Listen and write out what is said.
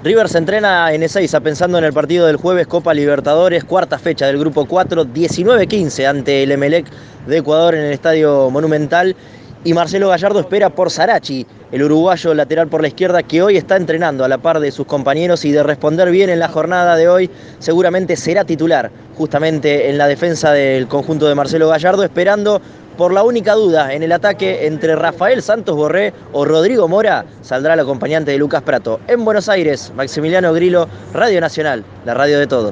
River se entrena en Ezeiza pensando en el partido del jueves Copa Libertadores, cuarta fecha del Grupo 4, 19-15 ante el Emelec de Ecuador en el Estadio Monumental. Y Marcelo Gallardo espera por Sarachi, el uruguayo lateral por la izquierda que hoy está entrenando a la par de sus compañeros y de responder bien en la jornada de hoy, seguramente será titular justamente en la defensa del conjunto de Marcelo Gallardo, esperando por la única duda en el ataque entre Rafael Santos Borré o Rodrigo Mora. Saldrá el acompañante de Lucas Prato. En Buenos Aires, Maximiliano Grillo, Radio Nacional, la radio de todos.